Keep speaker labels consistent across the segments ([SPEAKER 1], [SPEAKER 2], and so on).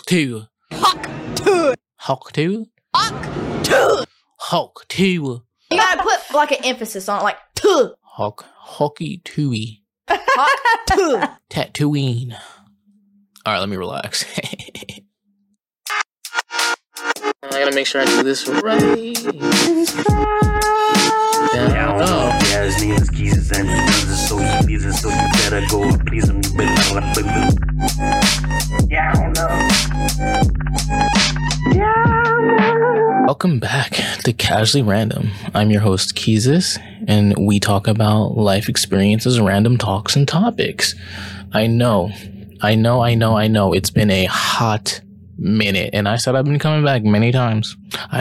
[SPEAKER 1] 2.
[SPEAKER 2] Hawk 2.
[SPEAKER 1] Hawk 2?
[SPEAKER 2] Hawk 2.
[SPEAKER 1] Hawk 2.
[SPEAKER 2] You gotta put like an emphasis on it, like 2.
[SPEAKER 1] Hockey 2.
[SPEAKER 2] Hawk 2.
[SPEAKER 1] Tatooine. Alright, let me relax. I gotta make sure I do this right.
[SPEAKER 3] His name is Jesus and he does so he needs it, so you better go and please him. Yeah, I don't know.
[SPEAKER 1] Welcome back to Casually Random. I'm your host, Keezus, and we talk about life experiences, random talks, and topics. I know. It's been a hot minute, and I said I've been coming back many times.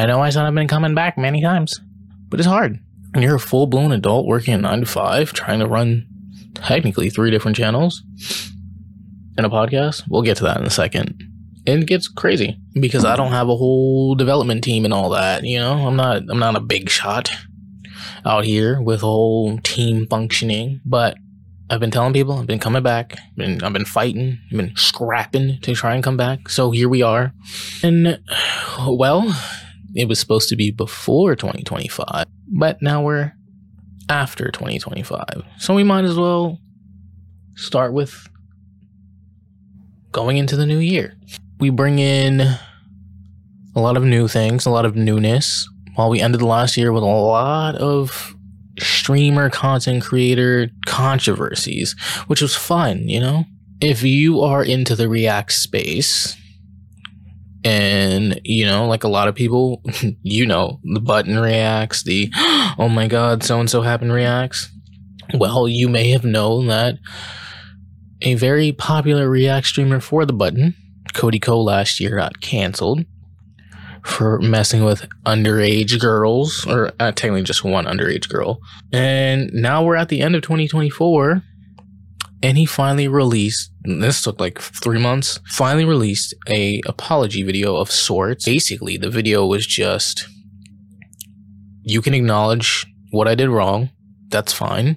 [SPEAKER 1] But it's hard. And you're a full-blown adult working a 9 to 5, trying to run technically 3 different channels and a podcast. We'll get to that in a second. And it gets crazy because I don't have a whole development team and all that. You know, I'm not a big shot out here with a whole team functioning. But I've been telling people I've been coming back. I've been fighting. I've been scrapping to try and come back. So here we are. And well, it was supposed to be before 2025, but now we're after 2025. So we might as well start with going into the new year. We bring in a lot of new things, a lot of newness, while we ended the last year with a lot of streamer content creator controversies, which was fun, you know? If you are into the React space, and, you know, like a lot of people, you know, the button reacts, the, oh my god, so-and-so happened reacts. Well, you may have known that a very popular React streamer for the button, Cody Ko, last year got canceled for messing with underage girls, or technically just one underage girl. And now we're at the end of 2024, and he finally released, this took like 3 months, finally released a apology video of sorts. Basically, the video was just, you can acknowledge what I did wrong, that's fine.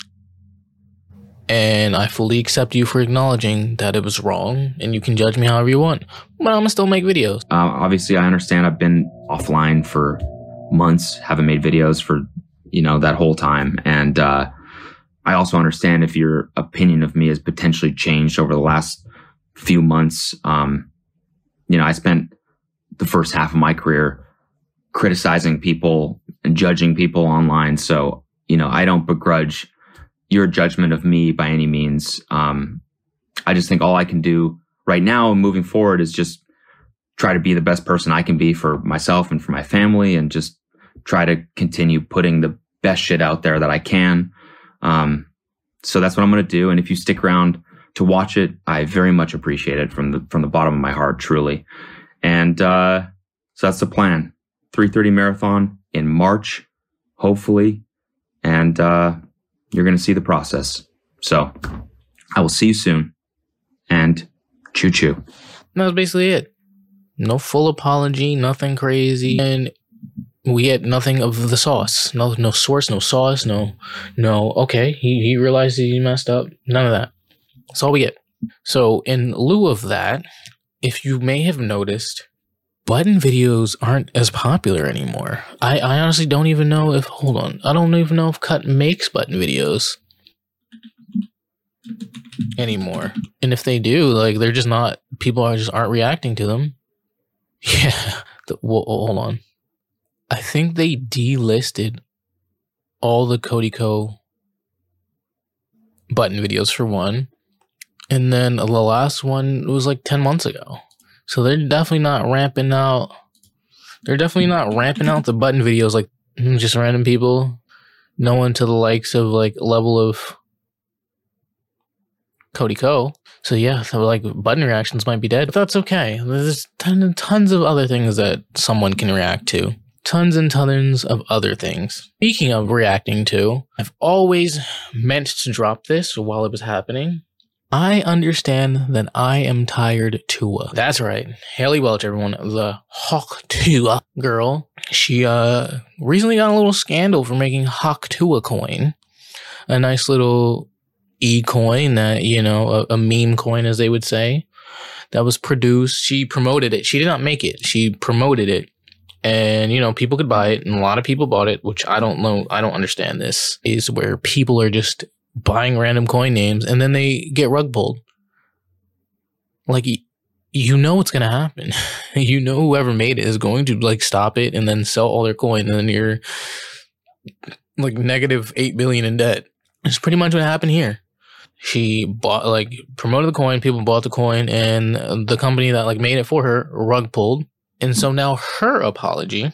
[SPEAKER 1] And I fully accept you for acknowledging that it was wrong, and you can judge me however you want, but I'm gonna still make videos.
[SPEAKER 4] Obviously, I understand I've been offline for months, haven't made videos for, you know, that whole time. And I also understand if your opinion of me has potentially changed over the last few months. You know, I spent the first half of my career criticizing people and judging people online. So, you know, I don't begrudge your judgment of me by any means. I just think all I can do right now and moving forward is just try to be the best person I can be for myself and for my family, and just try to continue putting the best shit out there that I can. So that's what I'm going to do. And if you stick around to watch it, I very much appreciate it from the bottom of my heart, truly. And so that's the plan. 3:30 marathon in March, hopefully. And you're going to see the process. So I will see you soon. And choo choo.
[SPEAKER 1] That was basically it. No full apology, nothing crazy. And we get nothing of the sauce. No source, no sauce, no, okay, he realized he messed up. None of that. That's all we get. So in lieu of that, if you may have noticed, button videos aren't as popular anymore. I honestly don't even know if, hold on, I don't even know if Cut makes button videos anymore. And if they do, like, they're just not, people aren't reacting to them. Yeah, hold on. I think they delisted all the Cody Ko button videos for one. And then the last one was like 10 months ago. So they're definitely not ramping out. They're definitely not ramping out the button videos like just random people. No one to the likes of like level of Cody Ko. So yeah, so like button reactions might be dead. But that's okay. There's tons of other things that someone can react to. Tons and tons of other things. Speaking of reacting to, I've always meant to drop this while it was happening. I understand that I am tired Tua. That's right. Haley Welch, everyone. The Hawk Tua girl. She recently got a little scandal for making Hawk Tua coin. A nice little e-coin that, you know, a meme coin as they would say. that was produced. She promoted it. She did not make it. She promoted it. And, you know, people could buy it. And a lot of people bought it, which I don't know. I don't understand this. Is where people are just buying random coin names and then they get rug pulled. Like, you know what's going to happen. You know whoever made it is going to, like, stop it and then sell all their coin. And then you're, like, negative 8 billion in debt. It's pretty much what happened here. She bought, like, promoted the coin, people bought the coin, and the company that, like, made it for her rug pulled. And so now her apology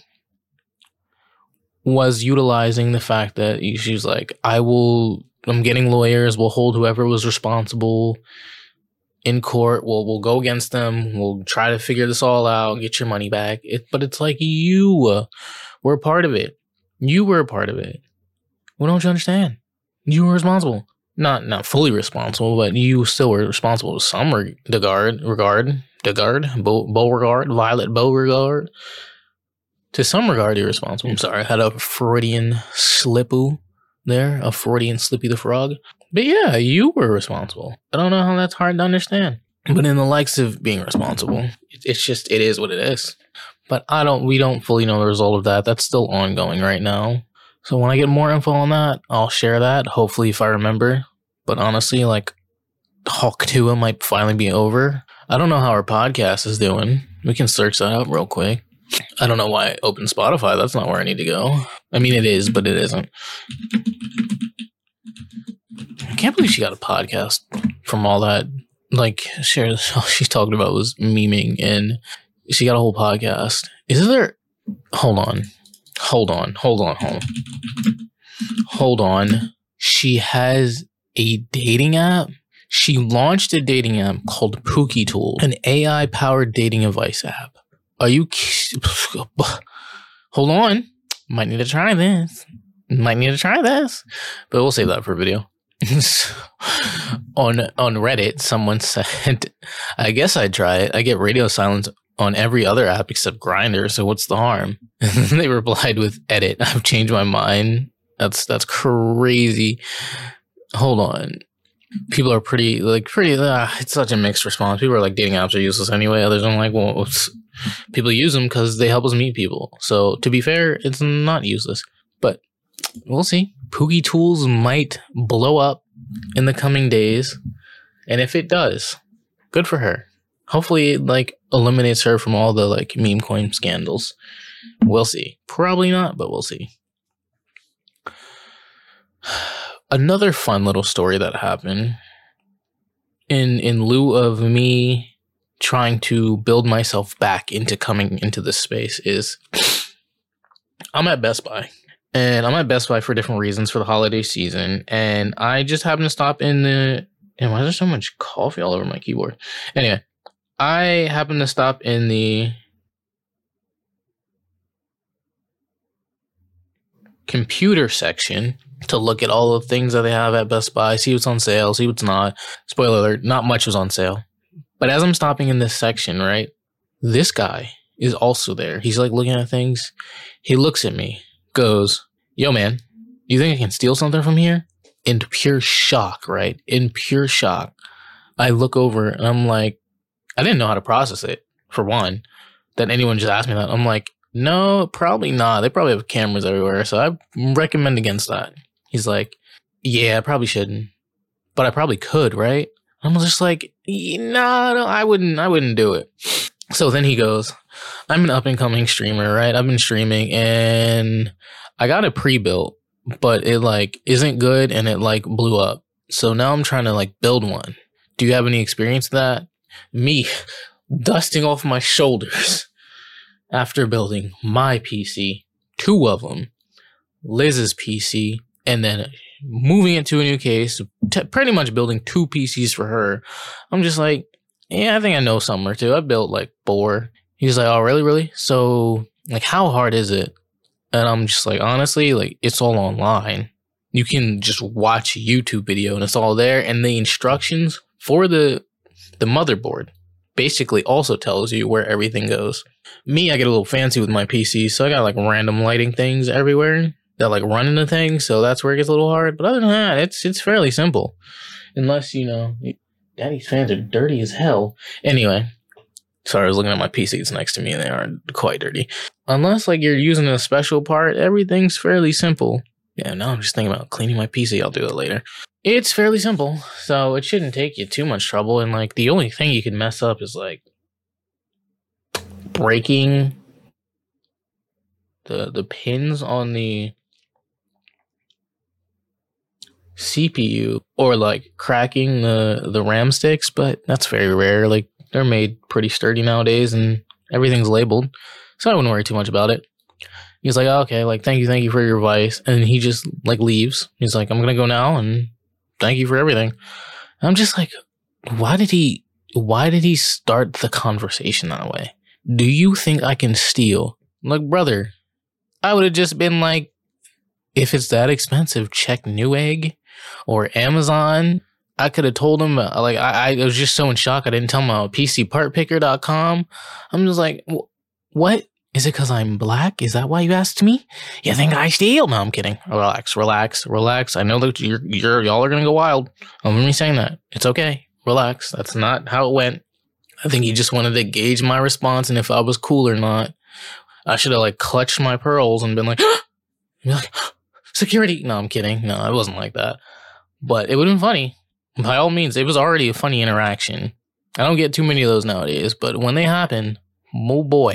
[SPEAKER 1] was utilizing the fact that she's like, I'm getting lawyers, we'll hold whoever was responsible in court, we'll go against them, we'll try to figure this all out, get your money back. But it's like, you were a part of it. You were a part of it. Well, don't you understand? You were responsible. Not fully responsible, but you still were responsible to some regard, Beauregard, Violet Beauregard. To some regard, you're responsible. I'm sorry, I had a Freudian slip-oo there, a Freudian Slippy the Frog. But yeah, you were responsible. I don't know how that's hard to understand. But in the likes of being responsible, it's just, it is what it is. But we don't fully know the result of that. That's still ongoing right now. So when I get more info on that, I'll share that. Hopefully if I remember. But honestly, like, Hawk 2 might finally be over. I don't know how our podcast is doing. We can search that up real quick. I don't know why I opened Spotify. That's not where I need to go. I mean, it is, but it isn't. I can't believe she got a podcast from all that. Like, all she's talking about was memeing, and she got a whole podcast. Is there... Hold on. She has a dating app. She launched a dating app called Pookie Tool, an AI-powered dating advice app. Are you... Hold on. Might need to try this. But we'll save that for a video. On Reddit, someone said, I guess I'd try it. I get radio silence on every other app except Grindr, so what's the harm? They replied with, edit. I've changed my mind. That's crazy. Hold on. People are pretty, it's such a mixed response. People are like, dating apps are useless anyway. Others are like, well, people use them because they help us meet people. So to be fair, it's not useless. But we'll see. Pookie Tools might blow up in the coming days. And if it does, good for her. Hopefully it, like, eliminates her from all the, like, meme coin scandals. We'll see. Probably not, but we'll see. Another fun little story that happened in lieu of me trying to build myself back into coming into this space is I'm at Best Buy. And I'm at Best Buy for different reasons for the holiday season. And I just happened to stop in the... Damn, why is there so much coffee all over my keyboard? Anyway, I happened to stop in the computer section to look at all the things that they have at Best Buy, see what's on sale, see what's not. Spoiler alert, not much was on sale. But as I'm stopping in this section, right, this guy is also there. He's like looking at things. He looks at me, goes, yo, man, you think I can steal something from here? In pure shock, right? In pure shock. I look over and I'm like, I didn't know how to process it, for one, that anyone just asked me that. I'm like, no, probably not. They probably have cameras everywhere, so I recommend against that. He's like, yeah, I probably shouldn't, but I probably could, right? I'm just like, no, I wouldn't do it. So then he goes, I'm an up-and-coming streamer, right? I've been streaming, and I got it pre-built, but it, like, isn't good, and it, like, blew up. So now I'm trying to, like, build one. Do you have any experience with that? Me dusting off my shoulders after building my PC, 2 of them, Liz's PC, and then moving it to a new case, pretty much building 2 PCs for her. I'm just like, yeah, I think I know something or two. I built like 4. He's like, oh, really? So, like, how hard is it? And I'm just like, honestly, like, it's all online. You can just watch a YouTube video and it's all there. And the instructions for the motherboard basically also tells you where everything goes. Me, I get a little fancy with my PC, so I got like random lighting things everywhere that like run into things, so that's where it gets a little hard. But other than that, it's fairly simple. Unless, you know, Daddy's fans are dirty as hell. Anyway, sorry, I was looking at my PCs next to me and they aren't quite dirty. Unless like you're using a special part, everything's fairly simple. Yeah, now I'm just thinking about cleaning my PC. I'll do it later. It's fairly simple, so it shouldn't take you too much trouble. And like the only thing you can mess up is like breaking the pins on the CPU or like cracking the RAM sticks, but that's very rare. Like they're made pretty sturdy nowadays and everything's labeled, so I wouldn't worry too much about it. He's like, oh, okay, like thank you for your advice, and he just like leaves. He's like, I'm gonna go now and thank you for everything. And I'm just like, why did he start the conversation that way? Do you think I can steal? Like, brother, I would have just been like, if it's that expensive, check Newegg or Amazon. I could have told him, like, I was just so in shock. I didn't tell him about PCPartPicker.com. I'm just like, what? Is it because I'm black? Is that why you asked me? You think I steal? No, I'm kidding. Relax. I know that y'all are going to go wild over me saying that. It's okay. Relax. That's not how it went. I think he just wanted to gauge my response and if I was cool or not. I should have like clutched my pearls and been like, security. No, I'm kidding. No, it wasn't like that. But it would have been funny. By all means, it was already a funny interaction. I don't get too many of those nowadays, but when they happen, oh boy.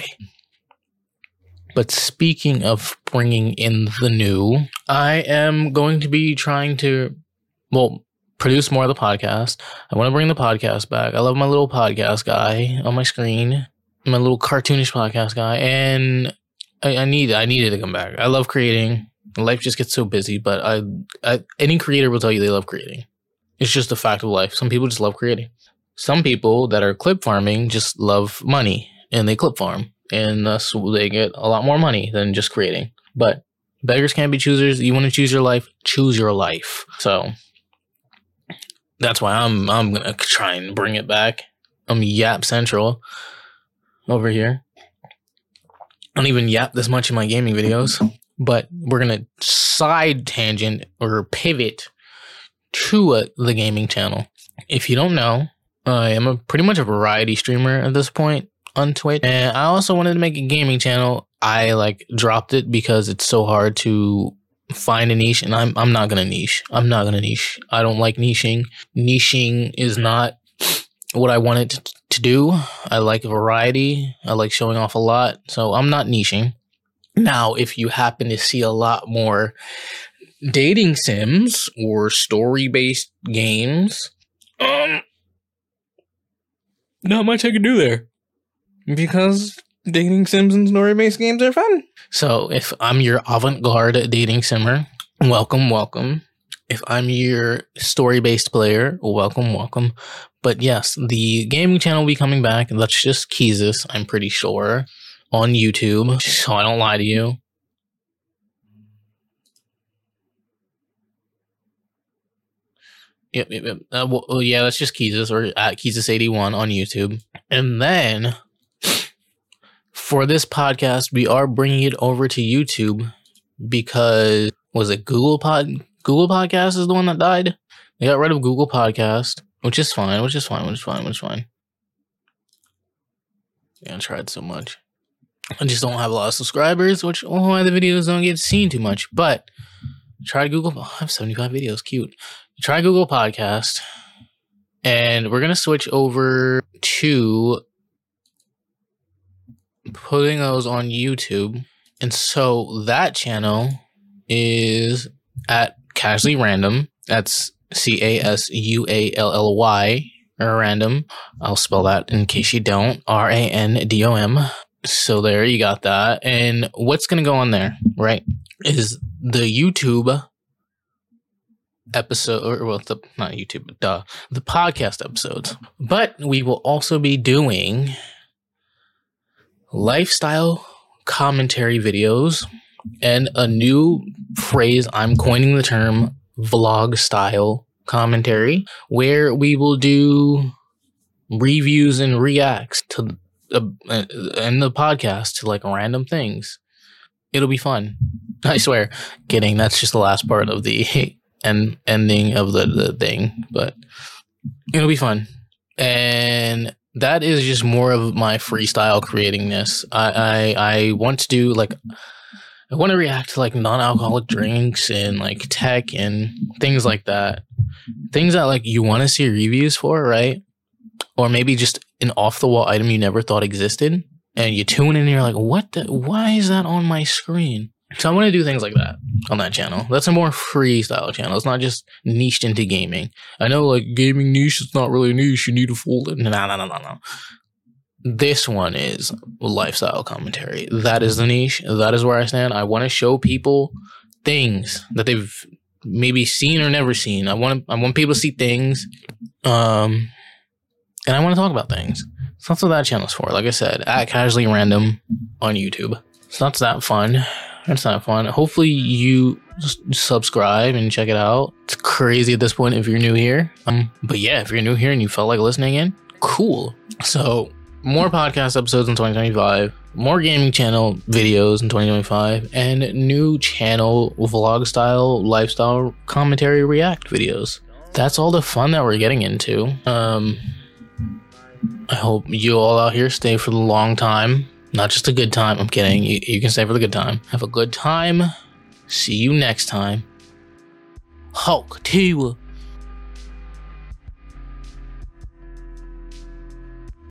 [SPEAKER 1] But speaking of bringing in the new, I am going to be trying to, produce more of the podcast. I want to bring the podcast back. I love my little podcast guy on my screen, my little cartoonish podcast guy, and I needed to come back. I love creating. Life just gets so busy, but any creator will tell you they love creating. It's just a fact of life. Some people just love creating. Some people that are clip farming just love money, and they clip farm. And thus they get a lot more money than just creating. But beggars can't be choosers. You want to choose your life? Choose your life. So that's why I'm gonna try and bring it back. I'm Yap Central over here. I don't even yap this much in my gaming videos. But we're gonna side tangent or pivot to the gaming channel. If you don't know, I am pretty much a variety streamer at this point on Twitch, and I also wanted to make a gaming channel. I like dropped it because it's so hard to find a niche, and I'm not gonna niche. I don't like niching. Niching is not what I wanted to do. I like variety. I like showing off a lot, so I'm not niching. Now, if you happen to see a lot more dating sims or story-based games, not much I can do there. Because dating sims and story-based games are fun. So if I'm your avant-garde dating simmer, welcome. If I'm your story-based player, welcome. But yes, the gaming channel will be coming back. That's just Keezus, I'm pretty sure, on YouTube, so I don't lie to you. Yep. Yeah, that's just Keezus, or at Keezus81 on YouTube. And then for this podcast, we are bringing it over to YouTube because, was it Google Podcast is the one that died? They got rid of Google Podcast, which is fine. Yeah, I tried so much. I just don't have a lot of subscribers, which why the videos don't get seen too much. But try Google. I have 75 videos. Cute. Try Google Podcast, and we're gonna switch over to putting those on YouTube. And so that channel is at Casually Random. That's CASUALLY or random. I'll spell that in case you don't. RANDOM. So there, you got that. And what's going to go on there, right, is the YouTube episode, or not YouTube, but the podcast episodes. But we will also be doing lifestyle commentary videos and a new phrase. I'm coining the term vlog style commentary, where we will do reviews and reacts to and the podcast to like random things. It'll be fun. I swear. Kidding. That's just the last part of the ending of the thing. But It'll be fun. And that is just more of my freestyle creatingness. I want to do like, I want to react to like non-alcoholic drinks and like tech and things like that. Things that like you want to see reviews for, right? Or maybe just an off-the-wall item you never thought existed. And you tune in and you're like, why is that on my screen? So I want to do things like that on that channel. That's a more freestyle channel. It's not just niched into gaming. I know like gaming niche is not really niche. You need to fold it. No. This one is lifestyle commentary. That is the niche. That is where I stand. I want to show people things that they've maybe seen or never seen. I want people to see things. And I want to talk about things. So that's what that channel's for. Like I said, at Casually Random on YouTube. So that's that fun. That's not fun. Hopefully you subscribe and check it out. It's crazy at this point if you're new here. But yeah, if you're new here and you felt like listening in, cool. So more podcast episodes in 2025, more gaming channel videos in 2025, and new channel vlog style lifestyle commentary react videos. That's all the fun that we're getting into. I hope you all out here stay for the long time. Not just a good time. I'm kidding. You can stay for the good time. Have a good time. See you next time. Hulk 2.